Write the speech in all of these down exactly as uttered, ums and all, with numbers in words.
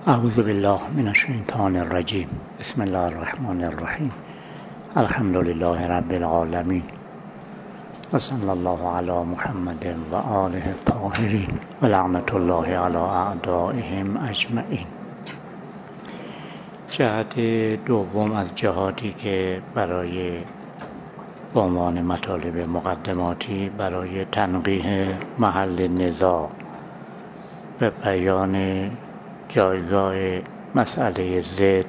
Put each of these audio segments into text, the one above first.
اعوذ بالله من الشیطان الرجیم. بسم الله الرحمن الرحیم. الحمد لله رب العالمین و صلی الله علی محمد و آله الطاهرین و لعنت الله علی اعدائهم اجمعین. جهت دوم از جهاتی که برای به عنوان مطالب مقدماتی برای تنقیح محل نزاع و بیان جایگاه مسئله ضد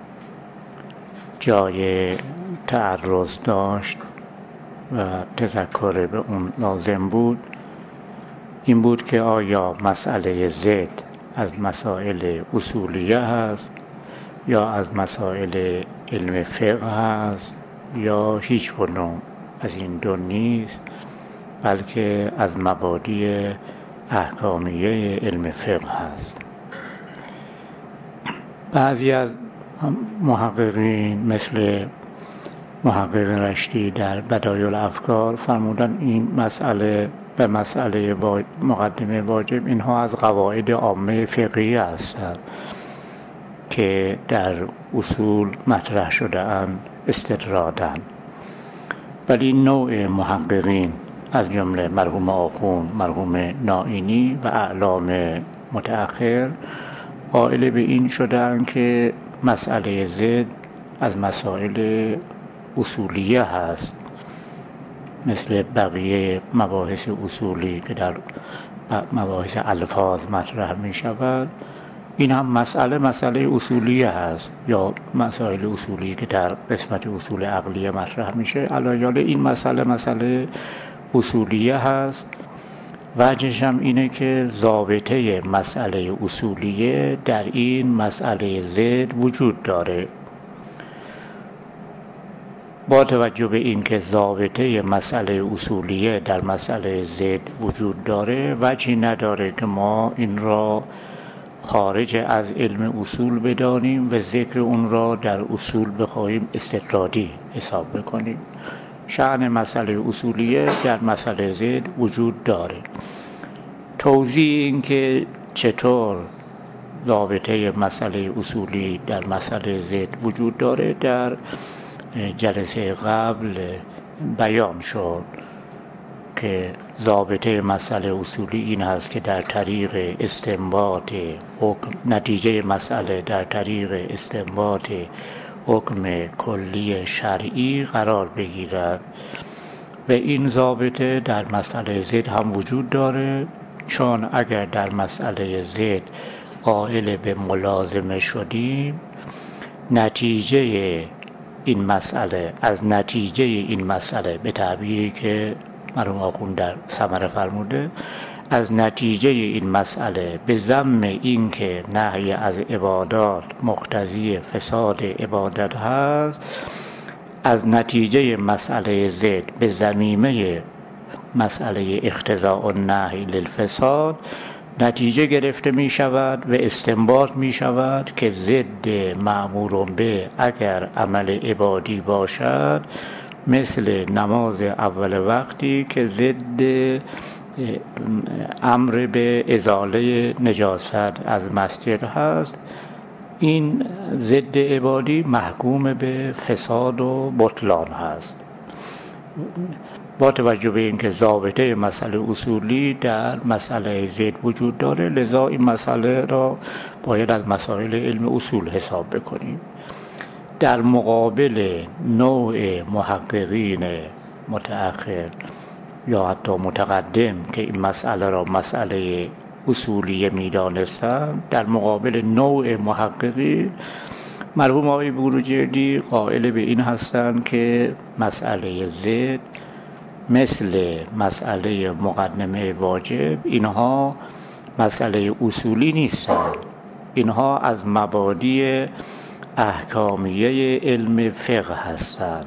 جای تعرض داشت و تذکر به اون لازم بود، این بود که آیا مسئله ضد از مسائل اصولیه هست یا از مسائل علم فقه هست یا هیچ کدوم از این دو نیست، بلکه از مبادی احکامیه علم فقه هست. بعضی از محققین مثل محقق رشتی در بدایع الافکار فرمودن این مسئله به مسئله مقدمه واجب اینها از قواعد عامه فقهی هستند که در اصول مطرح شده اند استطرادا، ولی نوع محققین از جمله مرحوم آخوند، مرحوم نائینی و اعلام متأخر قائل به این شدند که مسئله ضد از مسائل اصولیه هست، مثل بقیه مباحث اصولی که در مباحث الفاظ مطرح می شود. این هم مسئله مسئله اصولیه هست، یا مسائل اصولی که در قسمت اصول عقلیه مطرح میشه. علاوه این مسئله مسئله اصولیه هست. وجهش هم اینه که ضابطه مسئله اصولیه در این مسئله ضد وجود داره. با توجه به این که ضابطه مسئله اصولیه در مسئله ضد وجود داره، وجهی نداره که ما این را خارج از علم اصول بدانیم و ذکر اون را در اصول بخواهیم استطرادی حساب بکنیم. شأن مسئله اصولیه در مسئله ضد وجود داره. توضیح این که چطور ضابطه مسئله اصولی در مسئله ضد وجود داره در جلسه قبل بیان شد که ضابطه مسئله اصولی این هست که در طریق استنباط حکم، نتیجه مسئله در طریق استنباط حکم کلی شرعی قرار بگیرد و این ضابطه در مسئله ضد هم وجود داره، چون اگر در مسئله ضد قائل به ملازمه شدیم، نتیجه این مسئله از نتیجه این مسئله به تعبیری که مرحوم آخوند در ثمره فرموده، از نتیجه این مسئله به ذم این که نهی از عبادات مقتضی فساد عبادت هست، از نتیجه مسئله ضد به ذمیمه مسئله اقتضاء النهی للفساد نتیجه گرفته می شود و استنباط می شود که ضد مأمور به اگر عمل عبادی باشد مثل نماز اول وقتی که ضد امر به ازاله نجاست از مسجد هست، این ضد عبادی محکوم به فساد و بطلان هست. با توجه به اینکه ضابطه مسئله اصولی در مسئله ضد وجود داره، لذا این مسئله را باید از مسائل علم اصول حساب بکنیم. در مقابل نوع محققین متأخر یا حتی متقدم که این مسئله را مسئله اصولیه می‌دانستند، در مقابل نوع محققین مرحوم آقای بروجردی قائل به این هستند که مسئله ضد مثل مسئله مقدمه واجب اینها مسئله اصولی نیستند، اینها از مبادی احکامیه علم فقه هستند.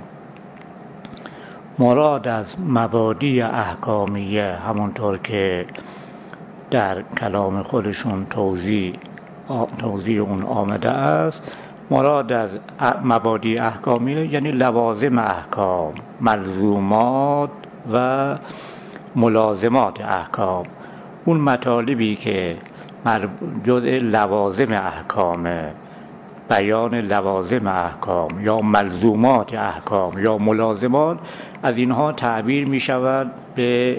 مراد از مبادی احکامیه همونطور که در کلام خودشون توضیح توضیح اون آمده است، مراد از مبادی احکامیه یعنی لوازم احکام، ملزومات و ملازمات احکام، اون مطالبی که جزء لوازم احکام، بیان لوازم احکام یا ملزومات احکام یا ملازمات، از اینها تعبیر می شود به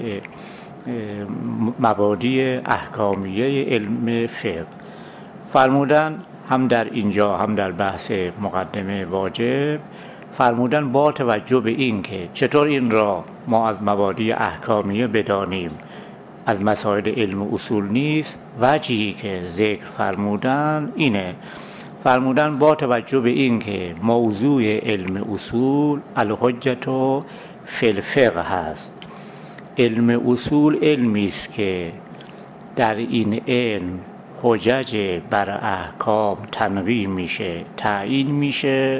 مبادی احکامیه علم فقه. فرمودن هم در اینجا هم در بحث مقدمه واجب فرمودن با توجه به این که چطور این را ما از مبادی احکامیه بدانیم، از مسائل علم اصول نیست، وجهی که ذکر فرمودن اینه. فرمودن با توجه به این که موضوع علم اصول الحجت فی الفقه هست. علم اصول علمی است که در این علم حجج بر احکام تنقیح میشه، تعیین میشه،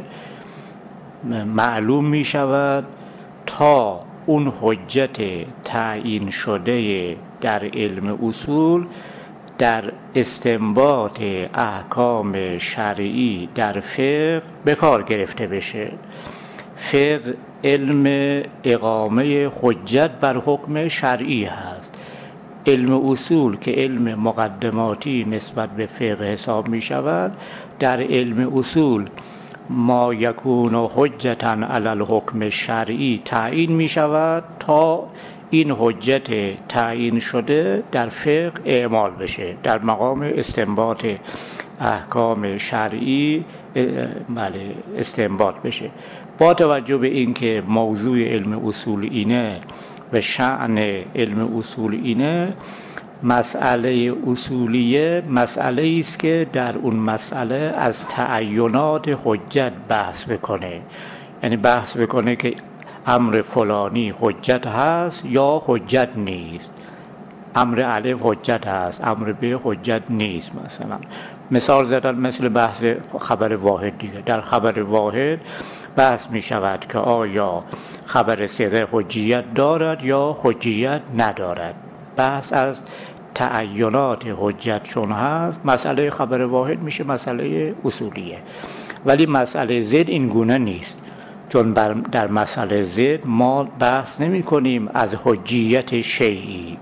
معلوم میشود تا اون حجت تعیین شده در علم اصول در استنباط احکام شرعی در فقه به کار گرفته بشه. فقه علم اقامه حجت بر حکم شرعی هست. علم اصول که علم مقدماتی نسبت به فقه حساب می شود، در علم اصول ما یکون حجتا علی الحکم شرعی تعیین می شود تا این حجت تعیین شده در فقه اعمال بشه، در مقام استنباط احکام شرعی بله استنباط بشه. با توجه به اینکه موضوع علم اصول اینه و شأن علم اصول اینه، مسئله اصولیه مسئله است که در اون مسئله از تعینات حجت بحث بکنه، یعنی بحث بکنه که امر فلانی حجت هست یا حجت نیست، امر الف حجت هست، امر ب حجت نیست. مثلا مثال زدن مثل بحث خبر واحد دیگه. در خبر واحد بحث می شود که آیا خبر ثقه حجیت دارد یا حجیت ندارد. بحث از تعینات حجت چون هست، مسئله خبر واحد میشه مسئله اصولیه. ولی مسئله زد این گونه نیست، چون در مسئله زد ما بحث نمی کنیم از حجیت شیعی.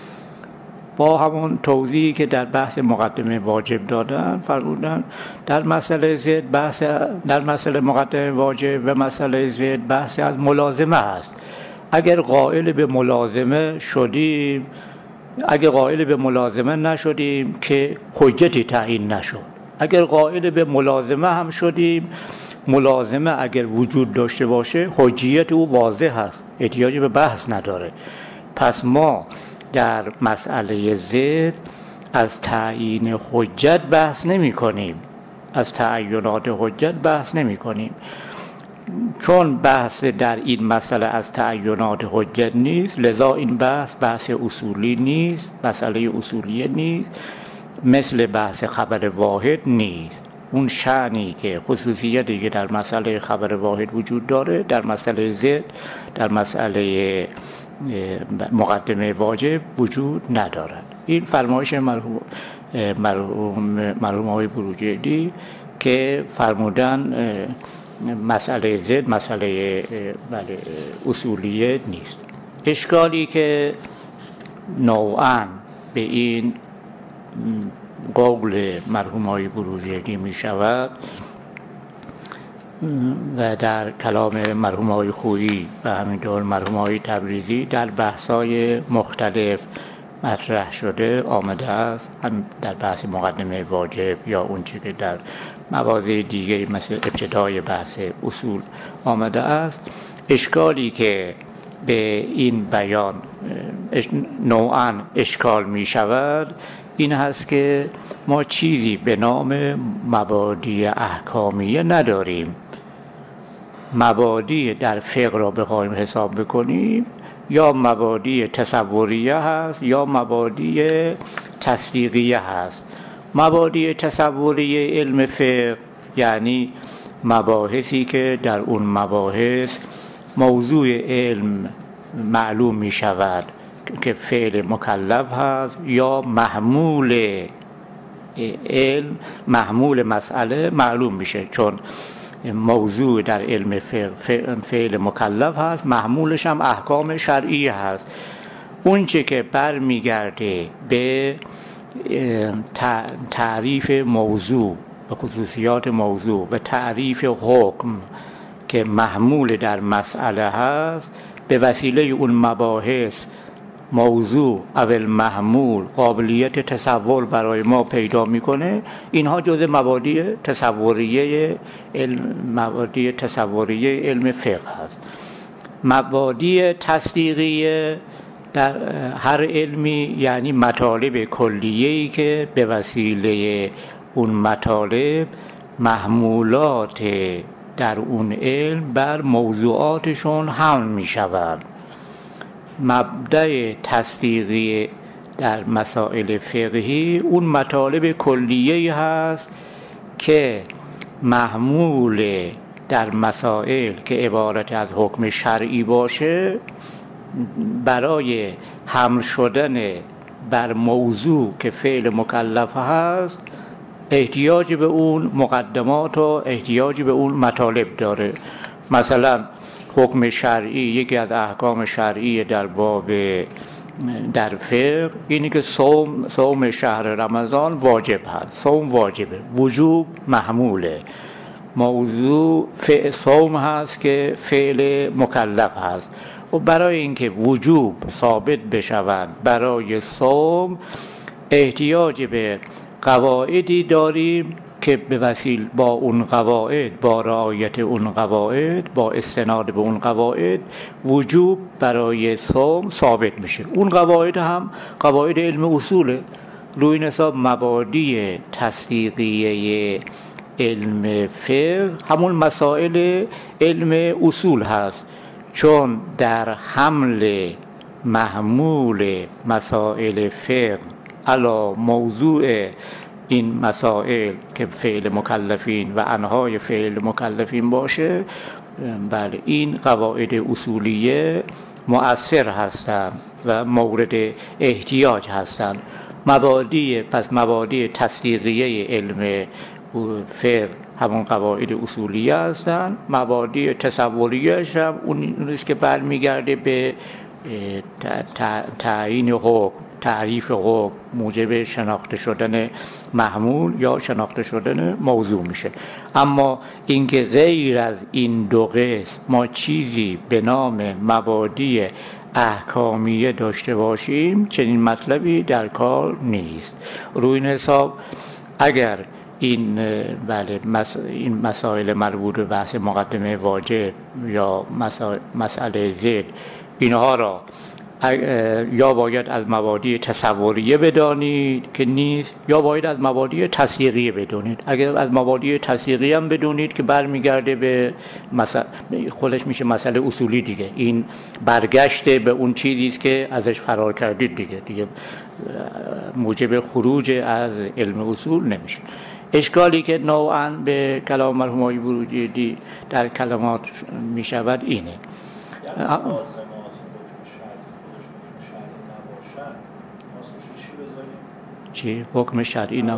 با همون توضیحی که در بحث مقدمه واجب دادن فرمودن در مسئله زد بحث در مسئله مقدمه واجب و مسئله زد بحث از ملازمه است. اگر قائل به ملازمه شدیم اگر قائل به ملازمه نشدیم که حجتی تعیین نشد. اگر قائل به ملازمه هم شدیم، ملازمه اگر وجود داشته باشه حجیت او واضح است، احتیاجی به بحث نداره. پس ما در مسئله زد از تعیین حجت بحث نمی کنیم، از تعینات حجت بحث نمی کنیم، چون بحث در این مسئله از تعینات حجت نیست. لذا این بحث بحث اصولی نیست، مسئله اصولیه نیست، مثل بحث خبر واحد نیست. اون شأنی که خصوصیتی که در مسئله خبر واحد وجود داره در مسئله زد در مسئله مقدمه واجب وجود ندارد. این فرمایش مرحوم مرحوم مرحوم آقای بروجردی که فرمودن مسئله زد مسئله بله اصولیه نیست. اشکالی که نوعاً به این قول مرحوم آقای بروجردی می شود و در کلام مرحوم آقای خویی و همینطور مرحوم آقای تبریزی در بحث‌های مختلف مطرح شده آمده است، هم در بحث مقدمه واجب یا اون چیزی که در مواضع دیگه مثل ابتدای بحث اصول آمده است. اشکالی که به این بیان نوعاً اشکال می شود این هست که ما چیزی به نام مبادی احکامیه نداریم. مبادی در فقه را بخوایم حساب بکنیم یا مبادی تصوریه هست یا مبادی تصدیقیه هست. مبادی تصوریه علم فقه یعنی مباحثی که در اون مباحث موضوع علم معلوم می شود که فعل مکلف هست یا محمول علم محمول مسئله معلوم میشه، چون موضوع در علم فعل فعل مکلف هست، محمولش هم احکام شرعی هست. اون چه که برمیگرده به تعریف موضوع و خصوصیات موضوع و تعریف حکم که محمول در مسئله هست، به وسیله اون مباحث موضوع اول محمول قابلیت تصور برای ما پیدا میکنه. اینها جزء مبادی تصوریه علم مبادی تصوریه علم فقه هست. مبادی تصدیقیه در هر علمی یعنی مطالب کلیه‌ای که به وسیله اون مطالب محمولات در اون علم بر موضوعاتشون حمل می شود. مبدأ تصدیقی در مسائل فقهی اون مطالب کلیه‌ای هست که محمول در مسائل که عبارت از حکم شرعی باشه، برای حمل شدن بر موضوع که فعل مکلف هست احتیاج به اون مقدمات و احتیاج به اون مطالب داره. مثلا حکم شرعی، یکی از احکام شرعی در باب در فقه اینی که صوم صوم شهر رمضان واجب هست. صوم واجبه، وجوب محموله. موضوع فعل صوم هست که فعل مکلف هست. و برای اینکه وجوب ثابت بشود برای صوم احتیاج به قواعدی داریم که به وسیله با اون قواعد، با رعایت اون قواعد، با استناد به اون قواعد وجوب برای صوم ثابت میشه. اون قواعد هم قواعد علم اصوله. روی این حساب مبادی تصدیقیه علم فقه همون مسائل علم اصول هست، چون در حمل محمول مسائل فقه علی موضوع این مسائل که فعل مکلفین و انهای فعل مکلفین باشه، بله این قواعد اصولیه مؤثر هستند و مورد احتیاج هستند. مبادی پس مبادی تصدیقیه علم فقه همون قواعد اصولیه هستند. مبادی تصوریه‌اش هم اون است که برمیگرده به تعیین حکم، تعریف حکم موجب شناخته شدن محمول یا شناخته شدن موضوع میشه. اما اینکه غیر از این دو قسم ما چیزی به نام مبادی احکامیه داشته باشیم، چنین مطلبی در کار نیست. روی این حساب اگر این بله این مسائل مربوط به بحث مقدمه واجب یا مسئله زد، اینها را یا باید از مبادی تصوریه بدانید که نیست، یا باید از مبادی تصدیقیه بدونید. اگر از مبادی تصدیقیه هم بدونید که برمیگرده به مسئله، خودش میشه مسئله اصولی دیگه. این برگشته به اون چیزی است که ازش فرار کردید دیگه دیگه موجب خروج از علم اصول نمیشه. اشکالی که نوعاً به کلام مرحوم آقای بروجردی در کلمات می شود اینه. چی؟ حکم شرعی نه.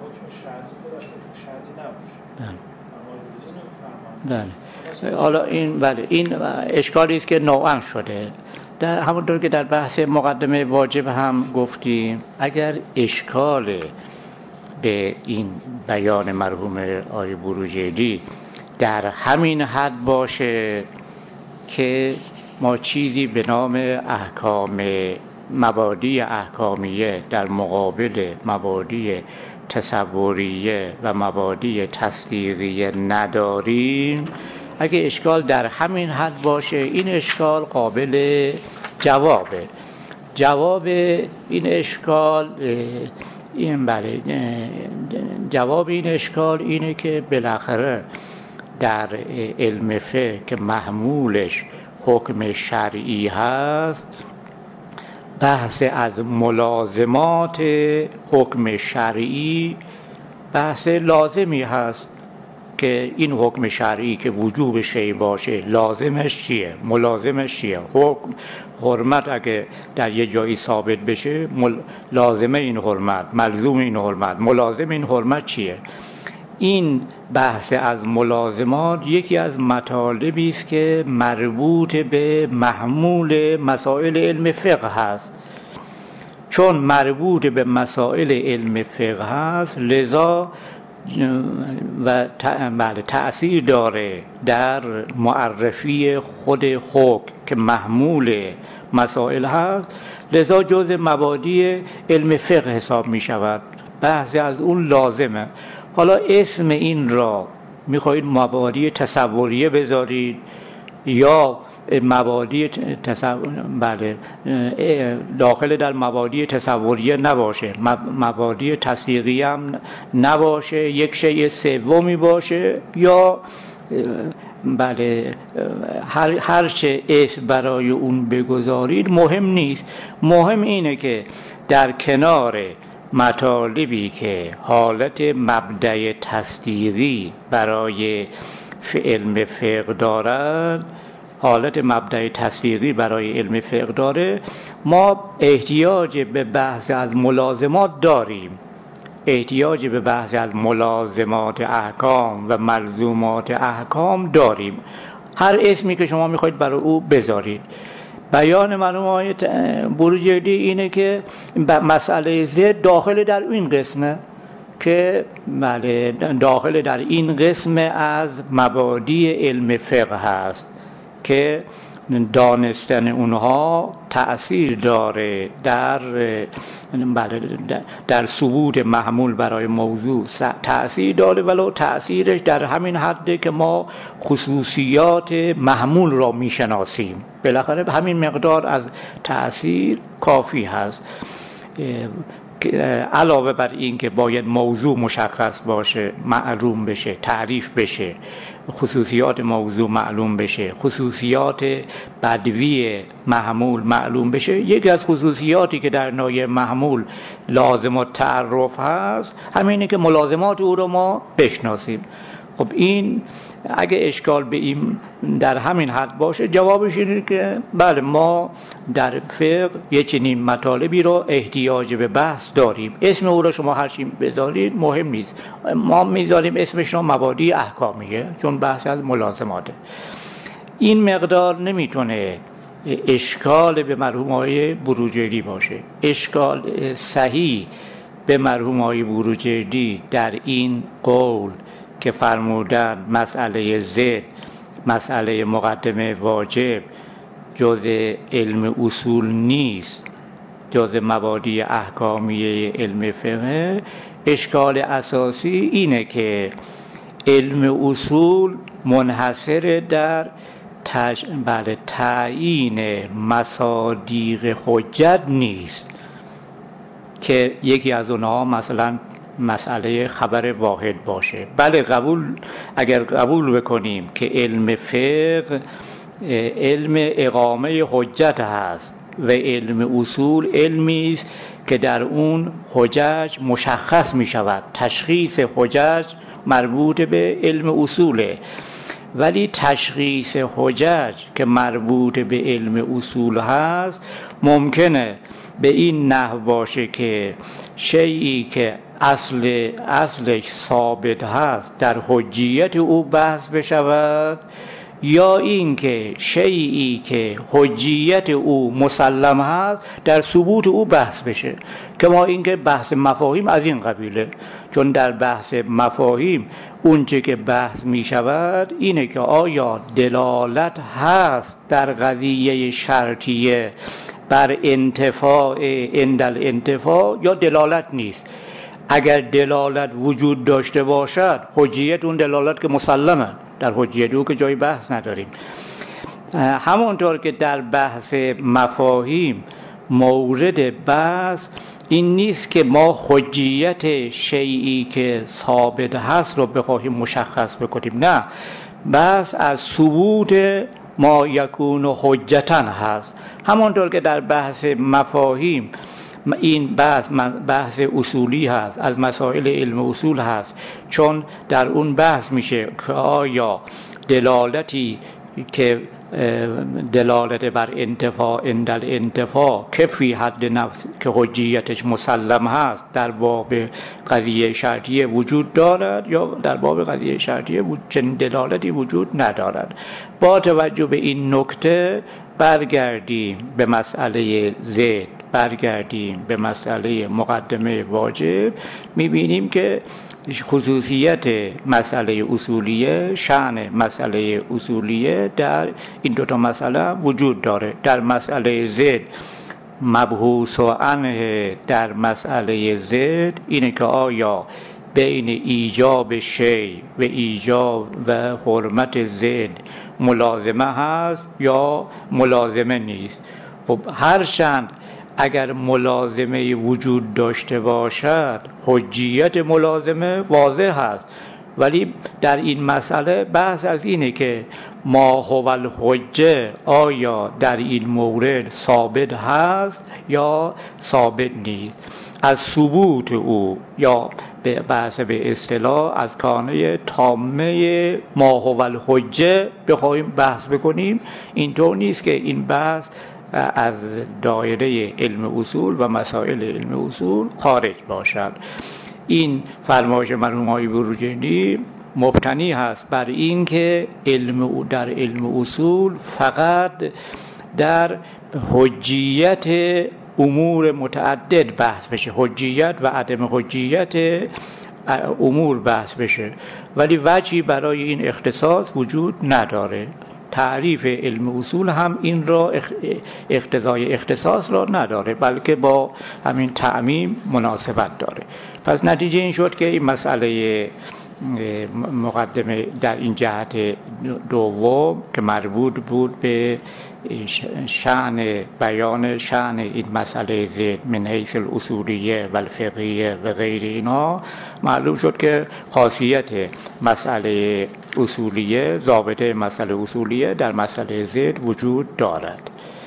بله. حالا این بله این اشکالی است که نوعاً شده. در همونطور که در بحث مقدمه واجب هم گفتیم، اگر اشکال به این بیان مرحوم آقای بروجردی در همین حد باشه که ما چیزی به نام احکام مبادی احکامیه در مقابل مبادی تصوریه و مبادی تصدیقیه نداریم، اگه اشکال در همین حد باشه، این اشکال قابل جوابه. جواب این اشکال این بله جواب این اشکال اینه که بالاخره در علم فقه که محمولش حکم شرعی هست، بحث از ملازمات حکم شرعی بحث لازمی هست که این حکم شرعی که وجوب شی باشه لازمش چیه، ملازمش چیه. حکم حرمت اگه در یه جایی ثابت بشه، مل... لازمه این حرمت، ملزوم این حرمت، ملازم این حرمت چیه. این بحث از ملازمات یکی از مطالبی است که مربوط به محمول مسائل علم فقه هست، چون مربوط به مسائل علم فقه هست لذا و بله تأثیر داره در معرفی خود حکم که محمول مسائل هست، لذا جزء مبادی علم فقه حساب می شود، بحثی از اون لازمه. حالا اسم این را میخواهید مبادی تصوریه بذارید یا مبادی تصور... بله داخل در مبادی تصوریه نباشه، مبادی تصدیقیه هم نباشه، یک شیء سومی باشه، یا بله هر هر چه اسم برای اون بگذارید مهم نیست. مهم اینه که در کنار مطالبی که حالت مبدأ تصدیقی برای علم فقه دارند، حالت مبدأ تصدیقی برای علم فقه داره، ما احتیاج به بحث از ملازمات داریم، احتیاج به بحث از ملازمات احکام و ملزومات احکام داریم. هر اسمی که شما میخواید برای او بذارید. بیان مرحوم آقای بروجردی اینه که مسئله زد داخل در این قسمه که بله داخل در این قسم از مبادی علم فقه هست که دانستن اونها تأثیر داره در بله در ثبوت محمول برای موضوع تأثیر داره، ولو تأثیرش در همین حده که ما خصوصیات محمول را میشناسیم، بالاخره همین مقدار از تأثیر کافی هست. علاوه بر این که باید موضوع مشخص باشه، معلوم بشه، تعریف بشه، خصوصیات موضوع معلوم بشه، خصوصیات بدوی محمول معلوم بشه. یکی از خصوصیاتی که در نایع محمول لازم التعرف هست همینه که ملازمات او رو ما بشناسیم. خب این اگه اشکال به این در همین حد باشه، جوابش اینه که بله ما در فقه یه چنین مطالبی رو احتیاج به بحث داریم. اسم او رو شما هر چی بذارید مهم نیست، ما میذاریم اسمش رو مبادی احکامیه چون بحث از ملازماته. این مقدار نمیتونه اشکال به مرحوم آقای بروجردی باشه. اشکال صحیح به مرحوم آقای بروجردی در این قول که فرمودن مسئله زد، مسئله مقدمه واجب جزء علم اصول نیست، جزء مبادی احکامیه علم فقه. اشکال اساسی اینه که علم اصول منحصر در تج... بله تعیین مصادیق حجت نیست که یکی از اونها مثلا مسئله خبر واحد باشه. بله قبول، اگر قبول بکنیم که علم فقه علم اقامه حجت هست و علم اصول علمی است که در اون حجج مشخص می شود، تشخیص حجج مربوط به علم اصوله، ولی تشخیص حجج که مربوط به علم اصول هست ممکنه به این نحو باشه که شیئی که اصل اصلش ثابت هست در حجیت او بحث بشود، یا این که شیئی که حجیت او مسلم هست در ثبوت او بحث بشه. که ما این که بحث مفاهیم از این قبیله، چون در بحث مفاهیم اونچه که بحث می شود اینه که آیا دلالت هست در قضیه شرطیه بر انتفاع اندل انتفاع یا دلالت نیست. اگر دلالت وجود داشته باشد حجیت اون دلالت که مسلمه، در حجیت او که جای بحث نداریم. همونطور که در بحث مفاهیم مورد بحث این نیست که ما حجیت شیئی که ثابت هست رو بخواهیم مشخص بکنیم، نه، بحث از ثبوت ما یکون حجتاً هست. همونطور که در بحث مفاهیم این بحث بحث اصولی هست، از مسائل علم اصول هست، چون در اون بحث میشه که آیا دلالتی که دلالت بر انتفاع اندل انتفاع که فی حد نفس که حجیتش مسلم هست در باب قضیه شرطیه وجود دارد یا در باب قضیه شرطیه چنین دلالتی وجود ندارد. با توجه به این نکته برگردیم به مسئله زد، برگردیم به مسئله مقدمه واجب، میبینیم که خصوصیت مسئله اصولیه، شأن مسئله اصولیه در این دوتا مسئله وجود داره. در مسئله زد مبحوث و عنه در مسئله زد اینه که آیا بین ایجاب شی و ایجاب و حرمت زد ملازمه هست یا ملازمه نیست. خب هرچند اگر ملازمه وجود داشته باشد حجیت ملازمه واضح هست، ولی در این مسئله بحث از اینه که ما هو الحجه آیا در این مورد ثابت هست یا ثابت نیست. از ثبوت او یا به بحث به اصطلاح از کانه تامه ما هو الحجه بخوایم بحث بکنیم، اینطور نیست که این بحث از دایره علم اصول و مسائل علم اصول خارج باشد. این فرمایش مرحوم آقای بروجردی مبتنی هست بر این که علم در علم اصول فقط در حجیت امور متعدد بحث بشه، حجیت و عدم حجیت امور بحث بشه، ولی وجهی برای این اختصاص وجود نداره. تعریف علم اصول هم این را اقتضای اختصاص را نداره، بلکه با همین تعمیم مناسبت داره. پس نتیجه این شد که این مسئله مقدمه در این جهت دوم که مربوط بود به شأن بیان شأن این مسئله زد من حیث الاصولیه و الفقهیه و غیر اینا، معلوم شد که خاصیت مسئله اصولیه، ضابطه مسئله اصولیه در مسئله زد وجود دارد.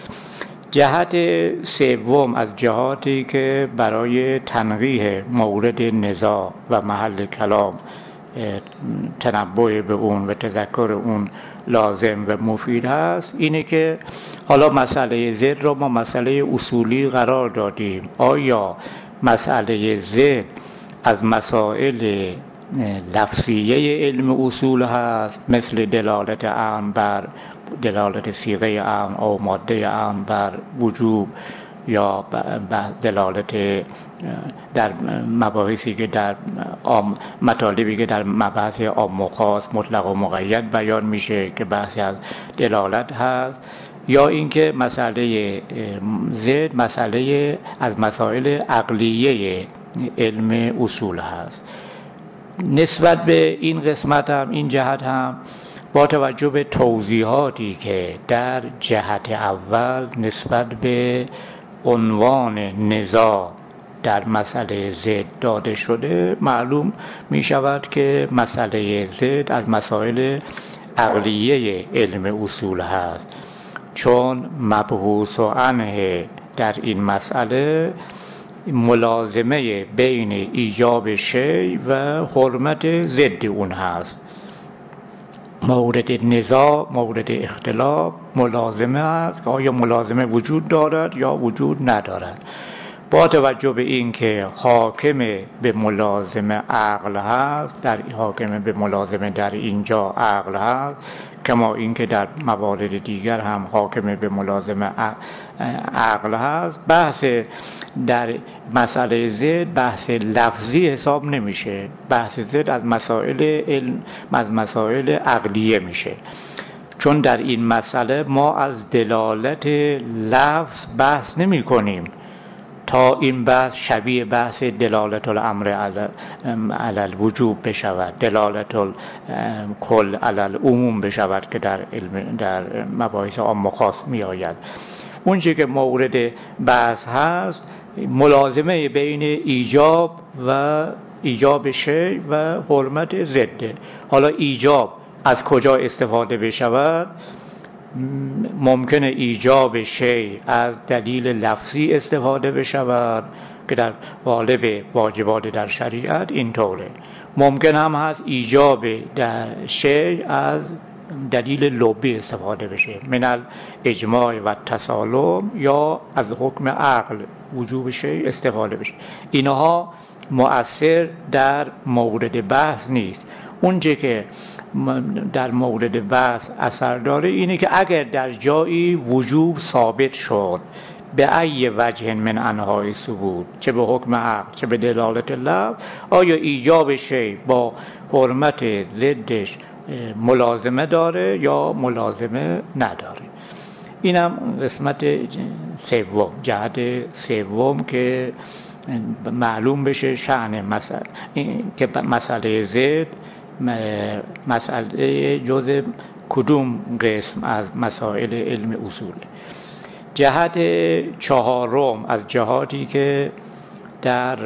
جهت سوم از جهاتی که برای تنقیح مورد نزاع و محل کلام تنبه به اون و تذکر اون لازم و مفید هست اینه که حالا مسئله زد رو ما مسئله اصولی قرار دادیم. آیا مسئله زد از مسائل لفظیه علم اصول هست، مثل دلالت عام بر دلالت صیغه عام او ماده عام بر وجوب، یا دلالت در مباحثی که در مطالبی که در مباحث عام و خاص مطلق و مقید بیان میشه که بحثی از دلالت هست، یا اینکه مسئله زد مسئله از مسائل عقلیه علم اصول هست. نسبت به این قسمت هم این جهت هم با توجه به توضیحاتی که در جهت اول نسبت به عنوان نزاع در مسئله زد داده شده، معلوم می شود که مسئله زد از مسائل عقلیه علم اصول هست، چون مبحوث و عنه در این مسئله ملازمه بین ایجاب شی و حرمت ضد اون هست. مورد نزاع، مورد اختلاف ملازمه است که آیا ملازمه وجود دارد یا وجود ندارد. با توجه به این که حاکم به ملازمه عقل هست، در حاکم به ملازمه در اینجا عقل هست، کما اینکه در موارد دیگر هم حاکم به ملازمه عقل هست، بحث در مسئله زد بحث لفظی حساب نمیشه. بحث زد از مسائل علم، از مسائل عقلیه میشه، چون در این مسئله ما از دلالت لفظ بحث نمی کنیم تا این بحث شبیه بحث دلالت الامر علی الوجوب بشود، دلالت الکل علی العموم بشود که در علم در مباحث عام و خاص می آید. اون چیزی که مورد بحث هست ملازمه بین ایجاب و ایجاب شی و حرمت ضد. حالا ایجاب از کجا استفاده بشود؟ ممکنه ایجاب شی از دلیل لفظی استفاده بشود که در قالب واجبات در شریعت اینطوره. ممکن هم هست ایجاب در شی از دلیل لبی استفاده بشه، من الاجماع و تسالم، یا از حکم عقل وجوب شی استفاده بشه. اینها مؤثر در مورد بحث نیست. اونچه که در مورد بحث اثر داره اینه که اگر در جایی وجوب ثابت شد به ای وجه من انواع ثبوت، چه به حکم عقل چه به دلالت لفظ، آیا ایجاب شی با حرمت ضدش ملازمه داره یا ملازمه نداره. اینم قسمت سوم، جهت سوم که معلوم بشه شأن مسئله که مسئله ضد مسئله جزء کدوم قسم از مسائل علم اصوله. جهت چهارم از جهاتی که در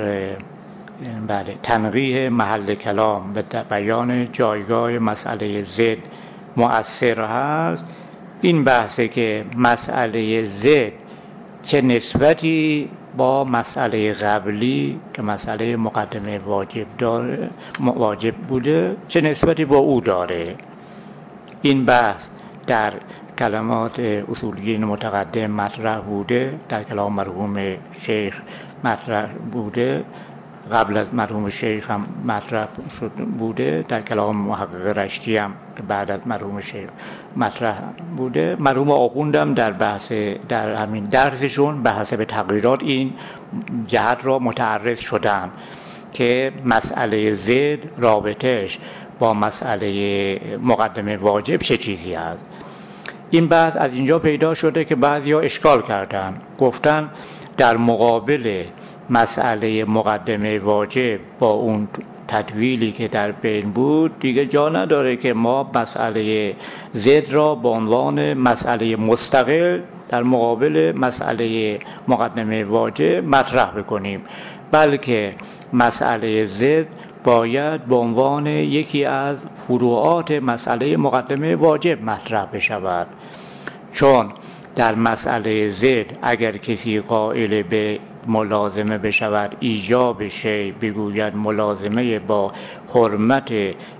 بله تنقیح محل کلام به بیان جایگاه مسئله ضد مؤثر هست، این بحثه که مسئله ضد چه نسبتی با مسئله قبلی که مسئله مقدمه واجب داره واجب بوده چه نسبتی با او داره. این بحث در کلمات اصولیین متقدم مطرح بوده، در کلام مرحوم شیخ مطرح بوده، قبل از مرحوم شیخ هم مطرح شد بوده، در کلام محقق رشتی هم بعد از مرحوم شیخ مطرح بوده. مرحوم آخوندم در بحث در همین درسشون به حسب تغییرات این جهت را متعرض شدن که مسئله ضد رابطش با مسئله مقدمه واجب چه چیزی است. این بحث از اینجا پیدا شده که بعضیا اشکال کردن، گفتن در مقابل مسئله مقدمه واجب با اون تطویلی که در بین بود دیگه جا نداره که ما مسئله ضد را به عنوان مسئله مستقل در مقابل مسئله مقدمه واجب مطرح بکنیم، بلکه مسئله ضد باید به عنوان یکی از فروعات مسئله مقدمه واجب مطرح بشود. چون در مسئله ضد اگر کسی قائل به ملازمه بشود ایجاب شی بگوید ملازمه با حرمت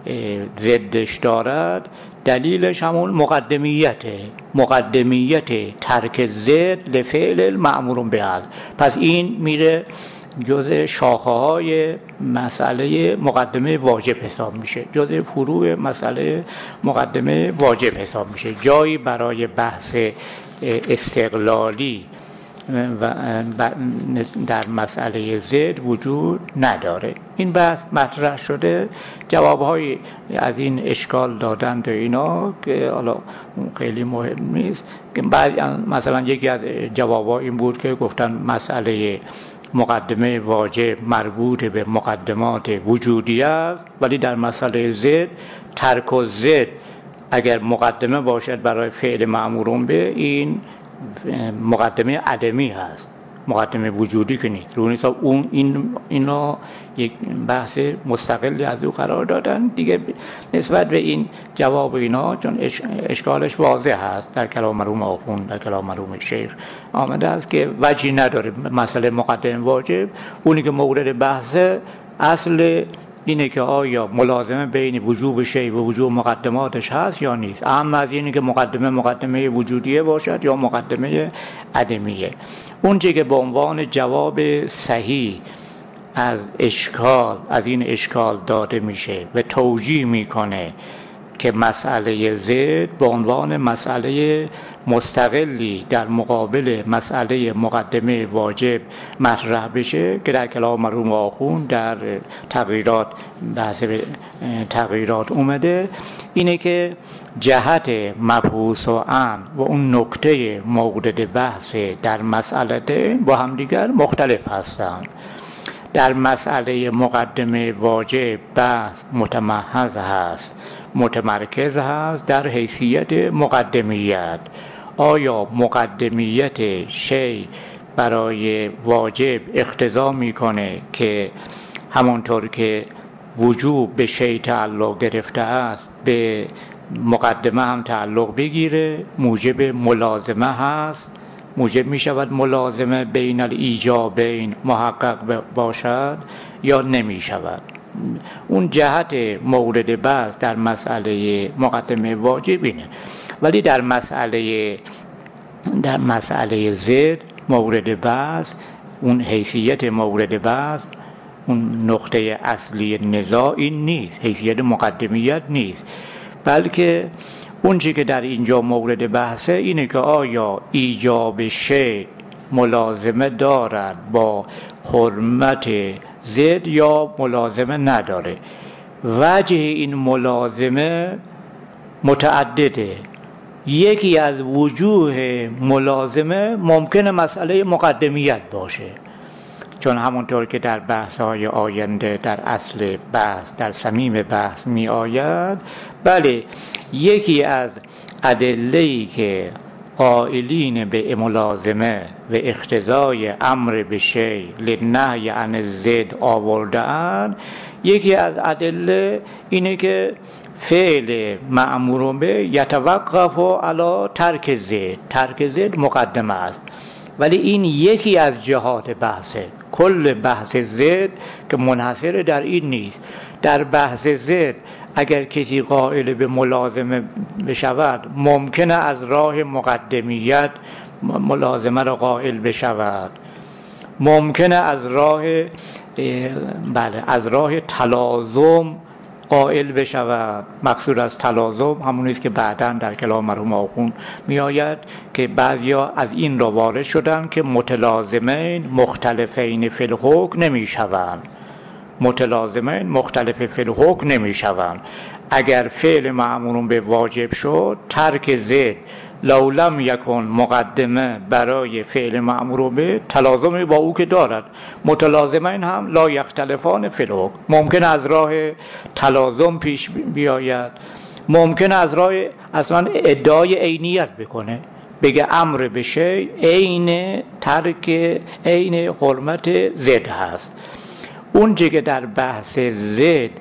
ضدش دارد، دلیلش همون مقدمیته مقدمیت ترک ضد لفعل مأمور به است. پس این میره جزء شاخه های مسئله مقدمه واجب حساب میشه، جزء فروع مسئله مقدمه واجب حساب میشه. جایی برای بحث استقلالی و در مسئله ضد وجود نداره. این بحث مطرح شده، جوابهای از این اشکال دادند و اینا که حالا خیلی مهم نیست. بعد مثلا یکی از جوابها این بود که گفتن مسئله مقدمه واجب مربوط به مقدمات وجودی است، ولی در مسئله ضد ترک و ضد اگر مقدمه باشد برای فعل مأمور به، این مقدمه عدمی هست، مقدمه وجودی که نیست. رو نیست اون این اینا یک بحث مستقلی از او قرار دادن دیگه. نسبت به این جواب اینا چون اشکالش واضح هست در کلام مرحوم آخوند، در کلام مرحوم شیخ آمده است که وجهی نداره مسئله مقدمه واجب. اونی که مورد بحث اصل اینه که آیا ملازمه بین وجوب شی و وجوب مقدماتش هست یا نیست، اما از اینه که مقدمه مقدمه وجودیه باشد یا مقدمه عدمیه. اون چیزی که به عنوان جواب صحیح از اشکال از این اشکال داده میشه و توجیه میکنه که مسئله ضد به عنوان مسئله مستقلی در مقابل مسئله مقدمه واجب مطرح بشه که در کلام مرحوم آخوند در تغییرات بحث تغییرات اومده، اینه که جهت مبحوث و عام و اون نکته مورد بحث در مسئله با همدیگر مختلف هستند. در مسئله مقدمه واجب بحث متمحض هست، متمرکز هست در حیثیت مقدمیت. آیا مقدمیت شی برای واجب اقتضا میکنه که همونطور که وجوب به شی تعلق گرفته است به مقدمه هم تعلق بگیره، موجب ملازمه هست، موجب می شود ملازمه بین الایجابین محقق باشد یا نمی شود؟ اون جهت مورد بحث در مسئله مقدمه واجب اینه. ولی در مسئله در مسئله ضد مورد بحث اون حیثیت مورد بحث اون نقطه اصلی نزاع این نیست، حیثیت مقدمیت نیست، بلکه اون چی که در اینجا مورد بحثه اینه که آیا ایجاب شیء ملازمه دارد با حرمت ضد یا ملازمه نداره. وجه این ملازمه متعدده. یکی از وجوه ملازمه ممکنه مسئله مقدمیت باشه، چون همونطور که در بحث‌های آینده در اصل بحث، در صمیم بحث می آید، بله یکی از ادله‌ای که قائلین به ملازمه و اقتضای امر به شیء للنهی عن الضد آورده‌اند، یکی از ادله اینه که فعل مأمور به یتوقف علی ترک ضد، ترک ضد مقدمه است، ولی این یکی از جهات بحثه. کل بحث ضد که منحصر در این نیست. در بحث ضد اگر کسی قائل به ملازمه بشود ممکنه از راه مقدمیت ملازمه را قائل بشود، ممکنه از راه بله از راه تلازم قائل بشود. مقصود از تلازم همون است که بعداً در کلام مرحوم آخوند می آید که بعضیا از این را وارد شدن که متلازمین مختلفین فی الحکم نمی شوند. متلازمین مختلف فی الحکم نمی شوند. اگر فعل مأمور به واجب شد، ترک ضد لو لم یکن مقدمه برای فعل مأمور به تلازم با او که دارد. متلازمین هم لا یختلفان فی الحکم. ممکن از راه تلازم پیش بیاید، ممکن از راه اصلا ادعای عینیت بکنه، بگه امر به شیء عین ترک عین حرمت ضد هست. اون چه که در بحث ضد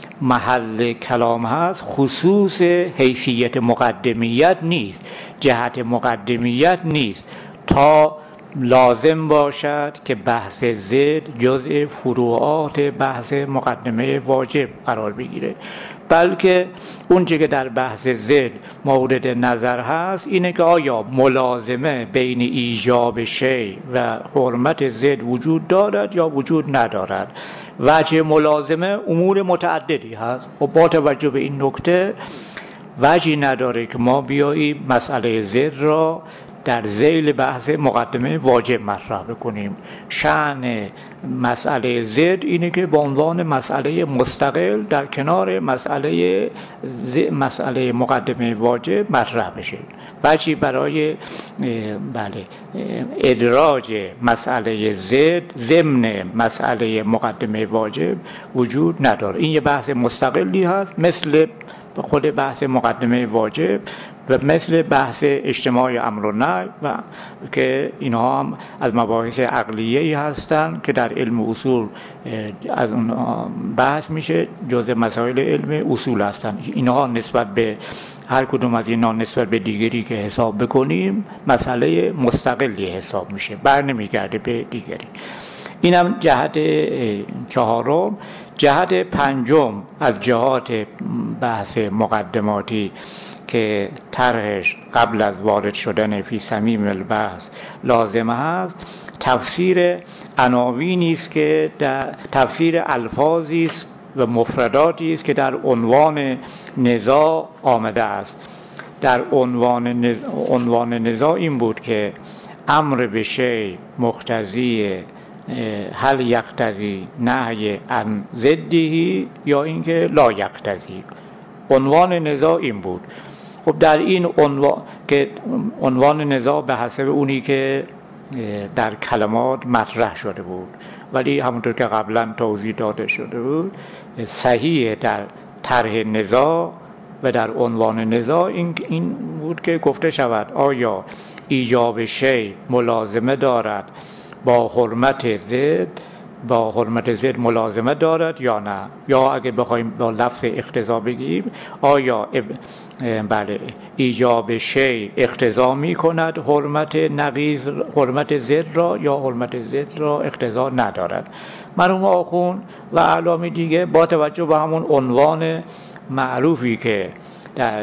محل کلام هست خصوص حیثیت مقدمیت نیست، جهت مقدمیت نیست، تا لازم باشد که بحث ضد جزء فروعات بحث مقدمه واجب قرار بگیره، بلکه اون چه که در بحث ضد مورد نظر هست اینه که آیا ملازمه بین ایجاب شیء و حرمت ضد وجود دارد یا وجود ندارد. وجه ملازمه امور متعددی هست و با توجه به این نکته وجهی نداره که ما بیاییم مسئله ضد را در ذیل بحث مقدمه واجب مطرح بکنیم. شأن مسئله ضد اینه که به عنوان مسئله مستقل در کنار مسئله مسئله مقدمه واجب مطرح بشه. وجهی برای بله ادراج مسئله ضد ضمن مسئله مقدمه واجب وجود نداره. این یه بحث مستقلی هست مثل خود بحث مقدمه واجب و مثل بحث اجتماع امر و نهی و که اینها هم از مباحث عقلیه‌ای هستند که در علم اصول از اون بحث میشه، جزء مسائل علم اصول هستند. اینها نسبت به هر کدوم از اینها نسبت به دیگری که حساب بکنیم مسئله مستقلی حساب میشه، بر نمیگرده به دیگری. اینم جهت چهارم. جهت پنجم از جهات بحث مقدماتی که طرحش قبل از وارد شدن فی صمیم البحث لازم هست، تفسیر عناوینی است که در تفسیر الفاظی است و مفرداتی است که در عنوان نزاع آمده است. در عنوان نزاع, عنوان نزاع این بود که امر به شیء مقتضی هل یقتضی نهی عن ضده یا اینکه لا یقتضی. عنوان نزاع این بود. خب در این عنوان که عنوان نزاع به حسب اونی که در کلمات مطرح شده بود، ولی همونطور که قبلا توضیح داده شده بود صحیح در طرح نزاع و در عنوان نزاع این این بود که گفته شود آیا ایجاب شیء ملازمه دارد با حرمت ضد، با حرمت ضد ملازمه دارد یا نه، یا اگه بخوایم با لفظ اقتضا بگیم آیا بله ایجاب شیء اقتضا می کند حرمت نقیض حرمت ضد را یا حرمت ضد را اقتضا ندارد. مرحوم آخوند و اعلام دیگه با توجه به همون عنوان معروفی که در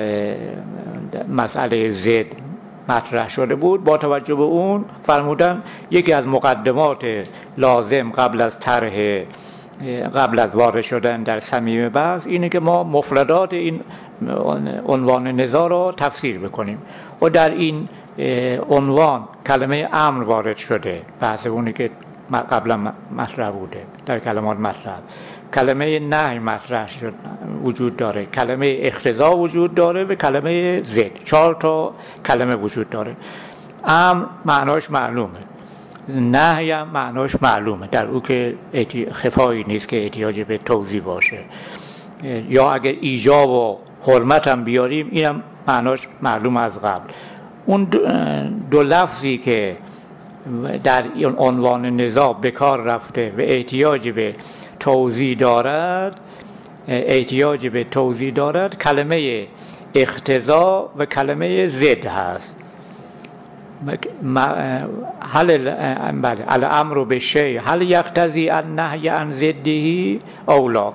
مسئله ضد مطرح شده بود، با توجه به اون فرمودن یکی از مقدمات لازم قبل از طرح قبل از وارد شدن در صمیم بحث اینه که ما مفردات این عنوان نزاع رو تفسیر بکنیم و در این عنوان کلمه امر وارد شده، بحث اونی که قبلا مطرح بوده در کلمات مطرح، کلمه نهی مطرح شد وجود داره، کلمه اقتضا وجود داره و کلمه ضد، چهار تا کلمه وجود داره. امر معناش معلومه، نهی هم معناش معلومه، در او که خفایی نیست که احتیاج به توضیح باشه، یا اگر ایجاب و حرمت هم بیاریم اینم معناش معلوم از قبل. اون دو لفظی که در این عنوان نزاع به کار رفته و احتیاج به توضیح دارد احتیاج به توضیح دارد کلمه اقتضا و کلمه ضد هست. هل بله الامر بالشیء هل یقتضی النهی عن ضده او لا.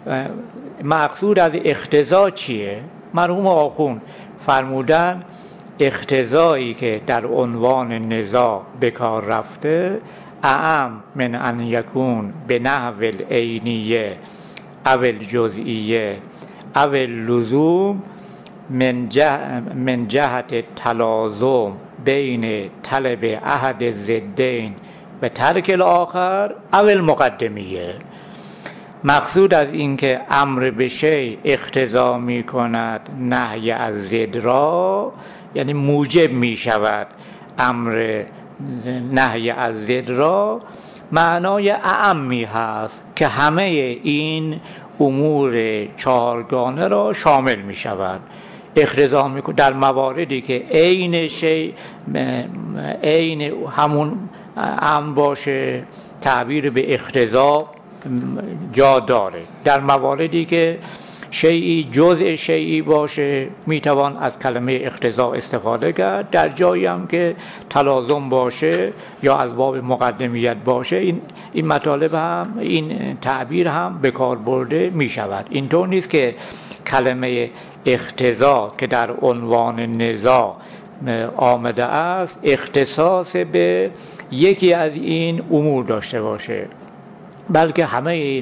مقصود از اقتضا چیه؟ مرحوم آخوند فرمودن اقتضایی که در عنوان نزاع به کار رفته اعم من ان یکون به نحو العینیه او الجزئیه او اللزوم من, جه من جهت تلازم بین طلب احد الضدین و ترک الاخر او المقدمیه. مقصود از این که امر به شیء اقتضا می کند نهی از ضد را، یعنی موجب می شود امر نهی از ضد را، معنای اعمی هست که همه این امور چهارگانه را شامل می شود. اقتضا می کند در مواردی که عین شیء عین همون امر باشه، تعبیر به اقتضا جا داره. در مواردی که شیئی جزء شیئی باشه میتوان از کلمه اقتضا استفاده کرد. در جایی هم که تلازم باشه یا از باب مقدمیت باشه این این مطالب هم این تعبیر هم به کار برده می شود. اینطور نیست که کلمه اقتضا که در عنوان نزاع آمده است اختصاص به یکی از این امور داشته باشه، بلکه همه این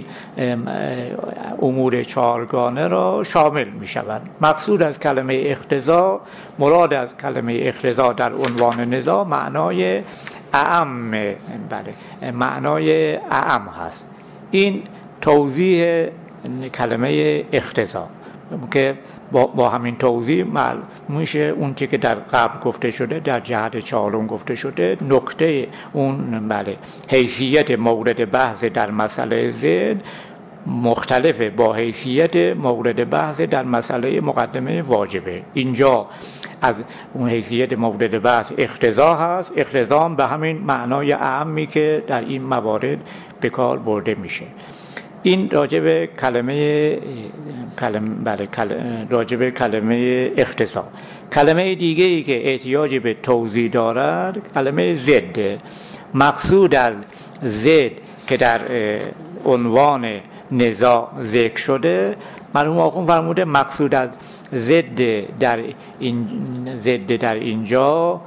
امور چهارگانه را شامل می شود. مقصود از کلمه اقتضا، مراد از کلمه اقتضا در عنوان نزاع معنای اعم، بله معنای اعم هست. این توضیح کلمه اقتضا که با, با همین توضیح معلوم میشه اون چی که در قبل گفته شده در جهت چهارم گفته شده، نکته اون بله حیثیت مورد بحث در مسئله ضد مختلفه با حیثیت مورد بحث در مسئله مقدمه واجبه. اینجا از اون حیثیت مورد بحث اقتضا هست، اقتضا هم به همین معنای اعمی که در این موارد به کار برده میشه. این راجب کلمه کلمه بله راجب کلمه اقتضا. کلمه دیگه ای که احتیاج به توضیح دارد کلمه ضد. مقصود از ضد که در عنوان نزاع ذکر شده، مرحوم آخوند فرموده مقصود از ضد در این ضد در اینجا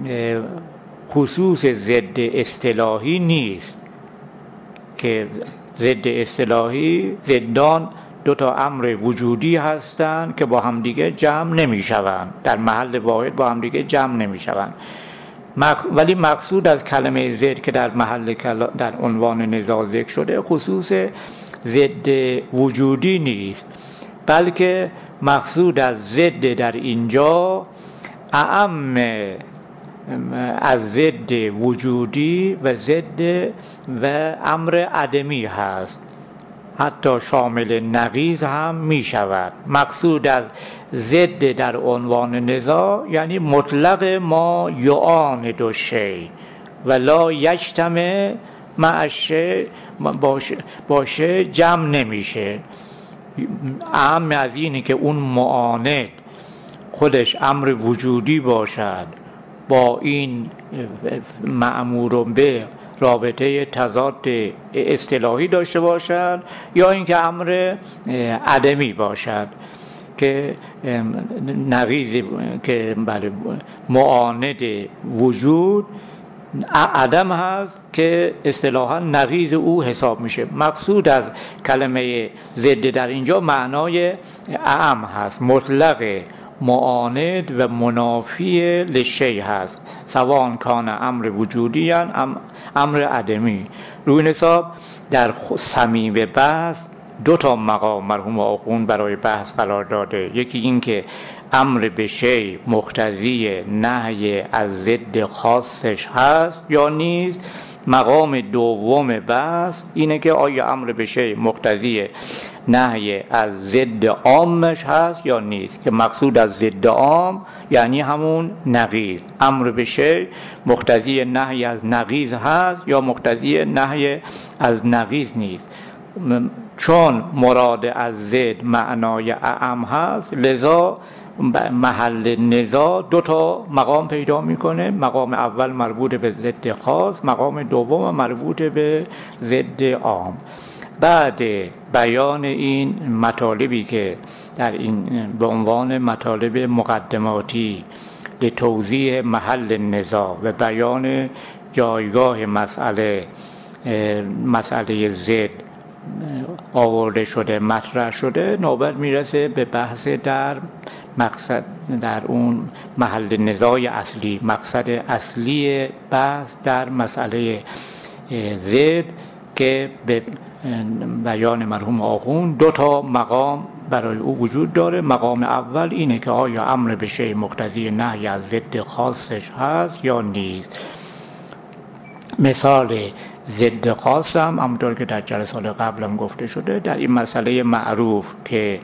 خصوص ضد اصطلاحی نیست که ضد اصطلاحی ضدان دو تا امر وجودی هستند که با همدیگه جمع نمی شوند، در محل واحد با همدیگه جمع نمی شوند. ولی مقصود از کلمه ضد که در محل در عنوان نزاع ذکر شده خصوص ضد وجودی نیست، بلکه مقصود از ضد در اینجا اعم از ضد وجودی و ضد و امر عدمی هست، حتی شامل نقیض هم می شود. مقصود از ضد در عنوان نزاع یعنی مطلق ما یعاند الشیء و لا یجتمع مع الشیء باشه, باشه جمع نمیشه. اهم از اینه که اون معاند خودش امر وجودی باشد، با این مأمور به رابطه تضاد اصطلاحی داشته باشد، یا اینکه امر عدمی باشد که نقیض که بله معاند وجود عدم هست که اصطلاحا نقیض او حساب میشه. مقصود از کلمه ضد در اینجا معنای اعم هست، مطلق، معاند و منافی لشی هست، سواء کان امر وجودی ام امر عدمی. روی این حساب در صمیم بحث دو تا مقام مرحوم آخوند برای بحث قرار داده. یکی این که امر به شی مقتضی نهی از ضد خاصش هست یا نیست. مقام دوم بحث اینه که آیا امر به شی مقتضی نهی از ضد عامش هست یا نیست، که مقصود از ضد عام یعنی همون نقیض. امر به شی مقتضی نهی از نقیض هست یا مقتضی نهی از نقیض نیست. چون مراد از ضد معنای اعم هست، لذا محل نزاع دو تا مقام پیدا میکنه. مقام اول مربوط به ضد خاص، مقام دوم مربوط به ضد عام. بعد بیان این مطالبی که در این به عنوان مطالب مقدماتی لتوضیح محل نزاع و بیان جایگاه مسئله مسئله ضد آورده شده، مطرح شده، نوبت میرسه به بحث در مقصد در اون محل نزاع اصلی. مقصد اصلی بحث در مسئله ضد که به بیان مرحوم آخوند دو تا مقام برای او وجود داره. مقام اول اینه که آیا امر به شی مقتضی نهی از ضد خاصش هست یا نیست. مثال ضد خاص هم همونطور که در جلسات قبلم گفته شده در این مسئله معروف که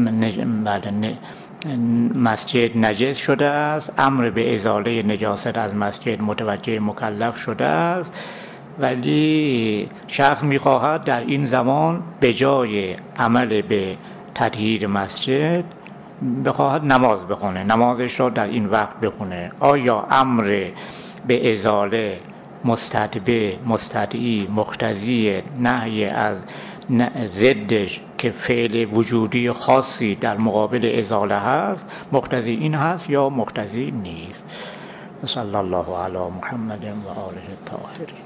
مسجد نجس شده است، امر به ازاله نجاست از مسجد متوجه مکلف شده است، ولی شخص میخواهد در این زمان به جای عمل به تطهیر مسجد بخواهد نماز بخونه، نمازش را در این وقت بخونه. آیا امر به ازاله مستتبع، مستدعی، مقتضی نهی از ضدش که فعل وجودی خاصی در مقابل ازاله هست مقتضی این هست یا مقتضی نیست؟ صلی الله علی محمد و آله الطاهرین.